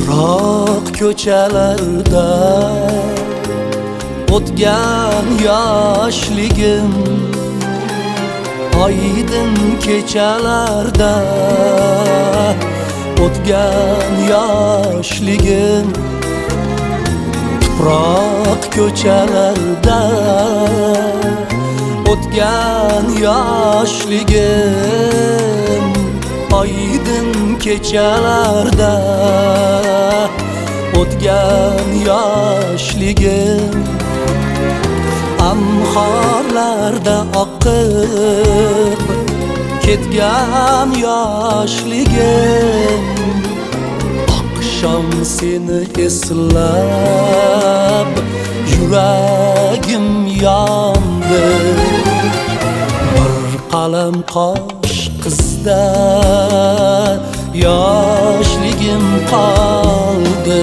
Tuproq ko'chalarda o'tgan yoshligim, oydin kechalarda o'tgan yoshligim. Tuproq ko'chalarda o'tgan yoshligim, oydin kechalarda o'tgan yoshligim. Amxorlarda oqib ketgan yoshligim. Oqshom seni eslab yuragim yondi. Bir qalam qosh qizda yoshligim qoldi.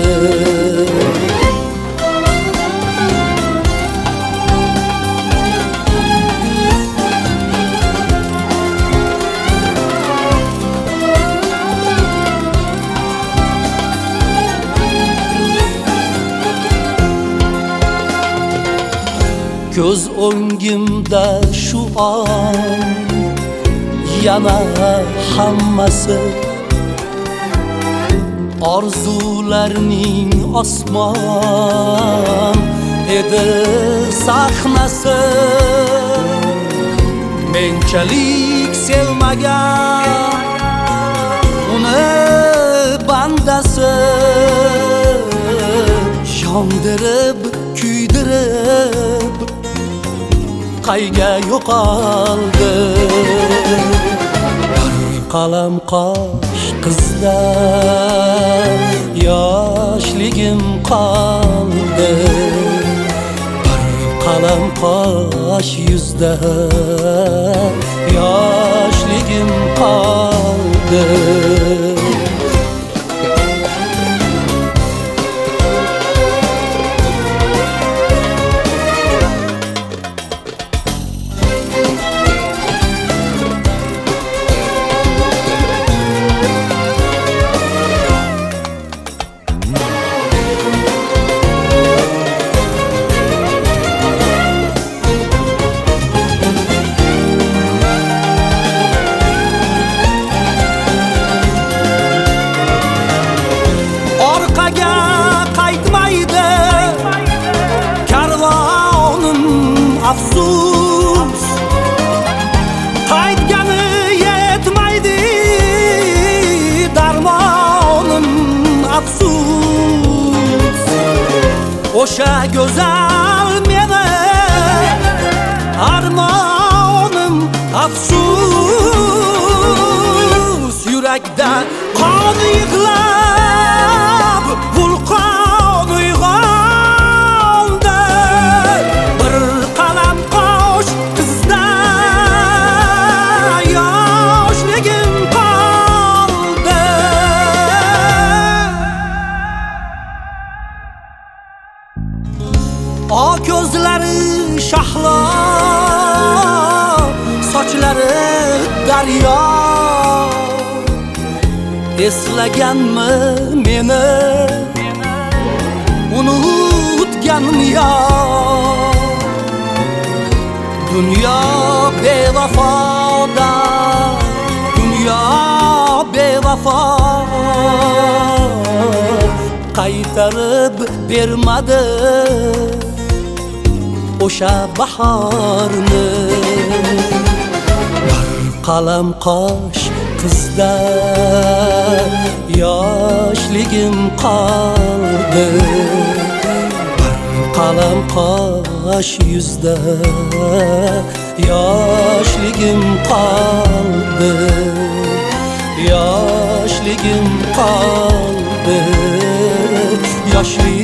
Ko'z o'ngimda shu on yana hammasi orzularning osmon edi sahnasi. Menchalik sevmagan uni bandasi yondirib kuydirib qayga yo'qoldi. Bir qalam qosh qizda yoshligim qoldi. Bir qalam qosh yuzda yoshligim qoldi. Afsus qaytgani yetmaydi, darmonim afsus. O'sha go'zal meni armonim afsus. Yurakda qon yig'lab vulqon uyg'on. O ko'zlari shahlo, sochlari daryo. Eslaganmi meni, unutganmi yo? Dunyo bevafoda, dunyo bevafo. Qaytarib bermadi o'sha bahorni. Bir qalam qosh qizda yoshligim qoldi. Bir qalam qosh yuzda yoshligim qoldi. Yoshligim qoldi. Yoshligim